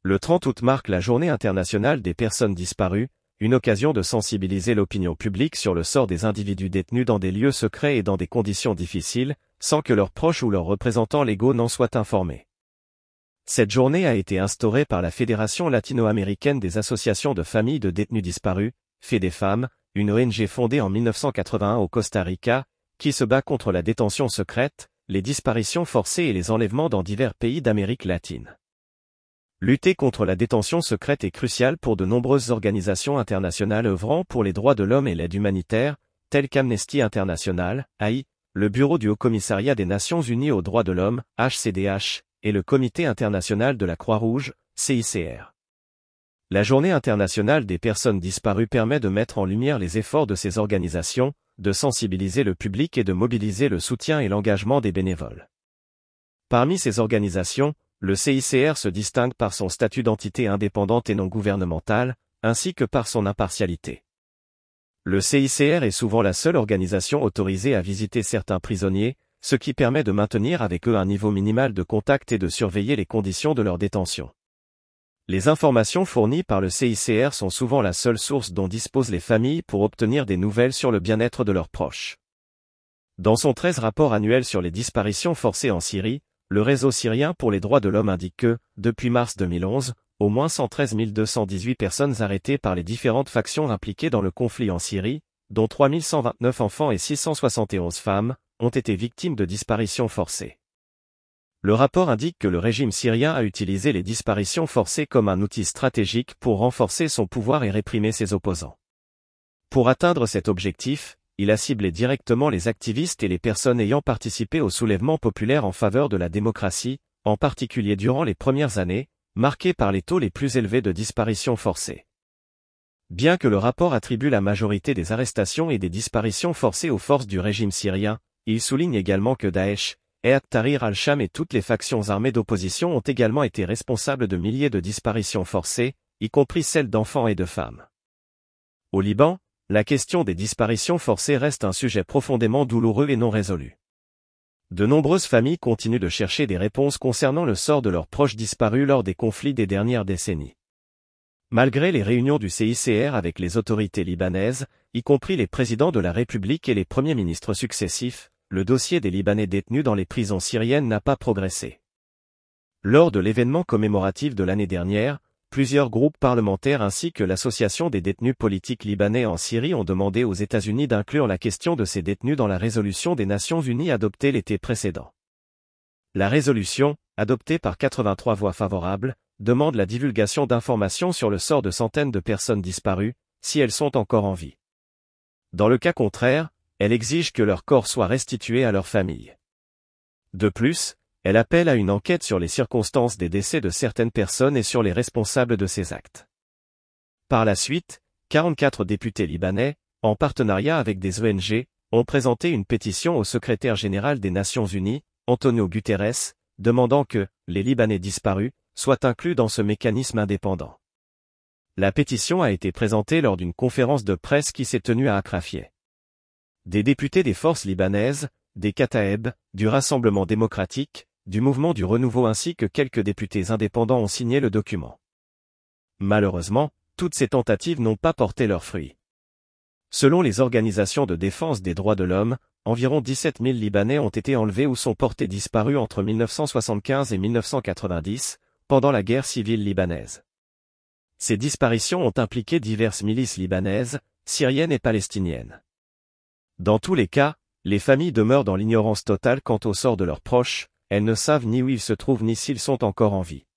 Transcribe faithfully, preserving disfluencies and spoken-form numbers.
Le trente août marque la Journée internationale des personnes disparues, une occasion de sensibiliser l'opinion publique sur le sort des individus détenus dans des lieux secrets et dans des conditions difficiles, sans que leurs proches ou leurs représentants légaux n'en soient informés. Cette journée a été instaurée par la Fédération latino-américaine des associations de familles de détenus disparus, FEDEFAM, une O N G fondée en mille neuf cent quatre-vingt-un au Costa Rica, qui se bat contre la détention secrète, les disparitions forcées et les enlèvements dans divers pays d'Amérique latine. Lutter contre la détention secrète est crucial pour de nombreuses organisations internationales œuvrant pour les droits de l'homme et l'aide humanitaire, telles qu'Amnesty International, A I, le Bureau du Haut-Commissariat des Nations Unies aux droits de l'homme, H C D H, et le Comité international de la Croix-Rouge, C I C R. La Journée internationale des personnes disparues permet de mettre en lumière les efforts de ces organisations, de sensibiliser le public et de mobiliser le soutien et l'engagement des bénévoles. Parmi ces organisations, le C I C R se distingue par son statut d'entité indépendante et non gouvernementale, ainsi que par son impartialité. Le C I C R est souvent la seule organisation autorisée à visiter certains prisonniers, ce qui permet de maintenir avec eux un niveau minimal de contact et de surveiller les conditions de leur détention. Les informations fournies par le C I C R sont souvent la seule source dont disposent les familles pour obtenir des nouvelles sur le bien-être de leurs proches. Dans son treizième rapport annuel sur les disparitions forcées en Syrie, le réseau syrien pour les droits de l'homme indique que, depuis mars deux mille onze, au moins cent treize mille deux cent dix-huit personnes arrêtées par les différentes factions impliquées dans le conflit en Syrie, dont trois mille cent vingt-neuf enfants et six cent soixante et onze femmes, ont été victimes de disparitions forcées. Le rapport indique que le régime syrien a utilisé les disparitions forcées comme un outil stratégique pour renforcer son pouvoir et réprimer ses opposants. Pour atteindre cet objectif, il a ciblé directement les activistes et les personnes ayant participé au soulèvement populaire en faveur de la démocratie, en particulier durant les premières années, marquées par les taux les plus élevés de disparitions forcées. Bien que le rapport attribue la majorité des arrestations et des disparitions forcées aux forces du régime syrien, il souligne également que Daesh, Hayat Tahrir al-Sham et toutes les factions armées d'opposition ont également été responsables de milliers de disparitions forcées, y compris celles d'enfants et de femmes. Au Liban, la question des disparitions forcées reste un sujet profondément douloureux et non résolu. De nombreuses familles continuent de chercher des réponses concernant le sort de leurs proches disparus lors des conflits des dernières décennies. Malgré les réunions du C I C R avec les autorités libanaises, y compris les présidents de la République et les premiers ministres successifs, le dossier des Libanais détenus dans les prisons syriennes n'a pas progressé. Lors de l'événement commémoratif de l'année dernière, plusieurs groupes parlementaires ainsi que l'Association des détenus politiques libanais en Syrie ont demandé aux États-Unis d'inclure la question de ces détenus dans la résolution des Nations Unies adoptée l'été précédent. La résolution, adoptée par quatre-vingt-trois voix favorables, demande la divulgation d'informations sur le sort de centaines de personnes disparues, si elles sont encore en vie. Dans le cas contraire, elle exige que leurs corps soient restitués à leurs familles. De plus, elle appelle à une enquête sur les circonstances des décès de certaines personnes et sur les responsables de ces actes. Par la suite, quarante-quatre députés libanais, en partenariat avec des O N G, ont présenté une pétition au secrétaire général des Nations Unies, Antonio Guterres, demandant que les Libanais disparus soient inclus dans ce mécanisme indépendant. La pétition a été présentée lors d'une conférence de presse qui s'est tenue à Akrafieh. Des députés des forces libanaises, des Kataeb, du Rassemblement démocratique, du Mouvement du Renouveau ainsi que quelques députés indépendants ont signé le document. Malheureusement, toutes ces tentatives n'ont pas porté leurs fruits. Selon les organisations de défense des droits de l'homme, environ dix-sept mille Libanais ont été enlevés ou sont portés disparus entre mille neuf cent soixante-quinze et mille neuf cent quatre-vingt-dix, pendant la guerre civile libanaise. Ces disparitions ont impliqué diverses milices libanaises, syriennes et palestiniennes. Dans tous les cas, les familles demeurent dans l'ignorance totale quant au sort de leurs proches, elles ne savent ni où ils se trouvent ni s'ils sont encore en vie.